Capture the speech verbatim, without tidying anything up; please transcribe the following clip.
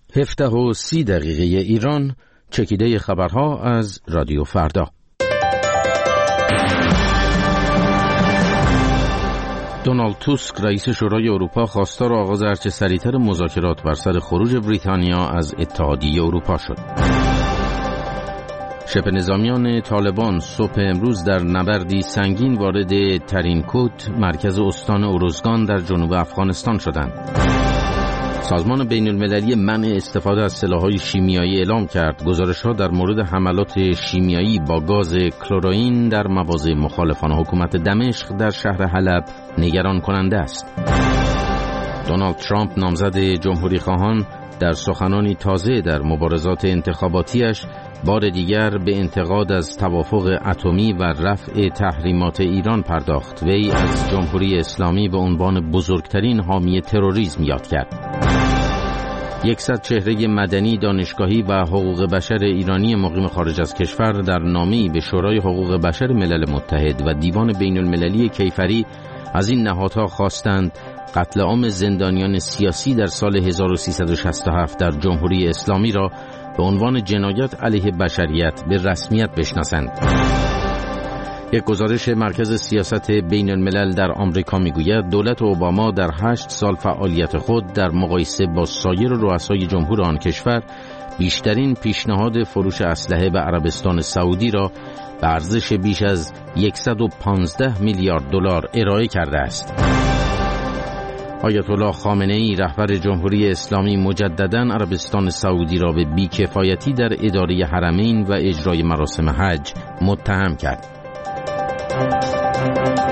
هفده و سی دقیقه ایران، چکیده خبرها از رادیو فردا. دونالد توسک رئیس شورای اروپا خواستار آغاز هرچه سریعتر مذاکرات بر سر خروج بریتانیا از اتحادیه اروپا شد. شبه نظامیان طالبان صبح امروز در نبردی سنگین وارد ترینکوت، مرکز استان اروزگان در جنوب افغانستان شدند. سازمان بین المللی منع استفاده از سلاح‌های شیمیایی اعلام کرد. گزارش‌ها در مورد حملات شیمیایی با گاز کلروئین در مواضع مخالفان حکومت دمشق در شهر حلب نگران کننده است. دونالد ترامپ نامزد جمهوری خواهان در سخنانی تازه در مبارزات انتخاباتیش بار دیگر به انتقاد از توافق اتمی و رفع تحریمات ایران پرداخت. وی از جمهوری اسلامی به عنوان بزرگترین حامی تروریسم یاد کرد. یکصد چهره مدنی، دانشگاهی و حقوق بشر ایرانی مقیم خارج از کشور در نامه‌ای به شورای حقوق بشر ملل متحد و دیوان بین المللی کیفری از این نهادها خواستند قتل عام زندانیان سیاسی در سال هزار و سیصد و شصت و هفت در جمهوری اسلامی را به عنوان جنایت علیه بشریت به رسمیت بشناسند. یک گزارش مرکز سیاست بین الملل در آمریکا میگوید دولت اوباما در هشت سال فعالیت خود در مقایسه با سایر رؤسای جمهور آن کشور بیشترین پیشنهاد فروش اسلحه به عربستان سعودی را به ارزش بیش از صد و پانزده میلیارد دلار ارائه کرده است. آیت الله خامنه ای رهبر جمهوری اسلامی مجدداً عربستان سعودی را به بی‌کفایتی در اداره حرمین و اجرای مراسم حج متهم کرد.